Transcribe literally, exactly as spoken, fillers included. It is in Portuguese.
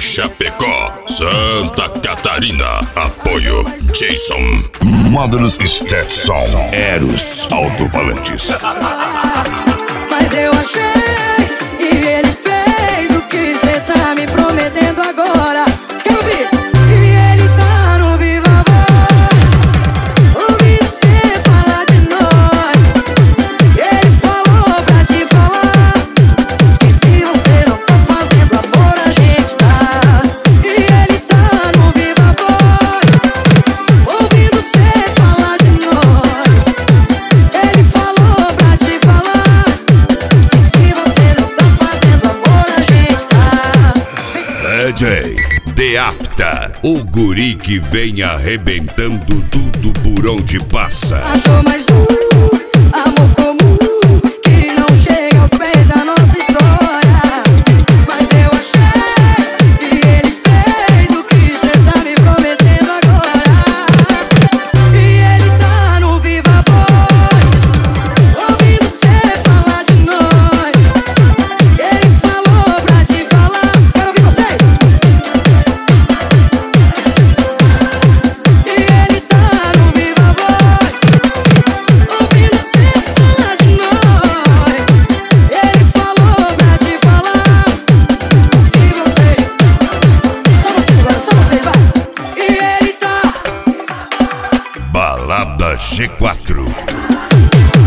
Chapecó, Santa Catarina. Apoio Jason. Mothers Stetson. Eros Alto-Falantes. Mas eu achei e ele fez o que cê tá me prometendo agora. Quero ver. E ele tá no Viva Voz. Ouvi cê falar de nós. Ele falou pra te falar que se você não tá fazendo amor, a gente tá. E ele tá no Viva Voz, ouvindo cê falar de nós. Ele falou pra te falar que se você não tá fazendo amor, a gente tá. D J Deapta, o guri que vem arrebentando tudo por onde passa. Achou mais um amor comum que não chega aos pés da nossa história. Mas eu achei e ele fez o que cê tá me prometendo agora. E ele tá no Viva Voz, ouvindo cê falar de nós. Ele falou pra te falar. Quero ouvir vocês. E ele tá no Viva Voz, ouvindo cê falar de nós. Ele falou pra te falar se você. Só vocês agora, só vocês, vai. E ele tá. Balada G quatro.